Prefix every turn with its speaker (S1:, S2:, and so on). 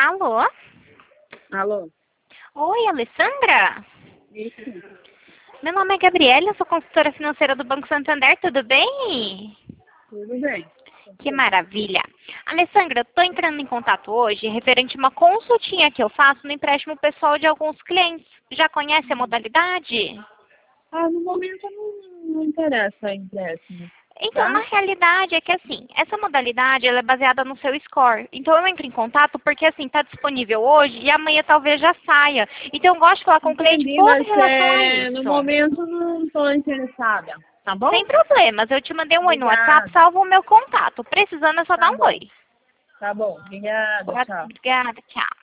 S1: Alô?
S2: Alô?
S1: Oi, Alessandra?
S2: Isso.
S1: Meu nome é Gabriela, eu sou consultora financeira do Banco Santander, tudo bem?
S2: Tudo bem.
S1: Que maravilha. Alessandra, eu estou entrando em contato hoje referente a uma consultinha que eu faço no empréstimo pessoal de alguns clientes. Já conhece a modalidade?
S2: No momento não interessa empréstimo,
S1: Então, na
S2: tá?
S1: realidade, é que assim, essa modalidade ela é baseada no seu score. Então, eu entro em contato porque, assim, está disponível hoje e amanhã talvez já saia. Então, eu gosto de falar com o cliente
S2: Entendi,
S1: por
S2: mas
S1: relação a
S2: no
S1: isso.
S2: momento não estou interessada, tá bom?
S1: Sem problemas, eu te mandei um oi no WhatsApp,
S2: Obrigada.
S1: salva o meu contato. Precisando é só dar
S2: Tá
S1: um oi.
S2: bom. Tá bom. Obrigada. Tchau.
S1: Obrigada, tchau.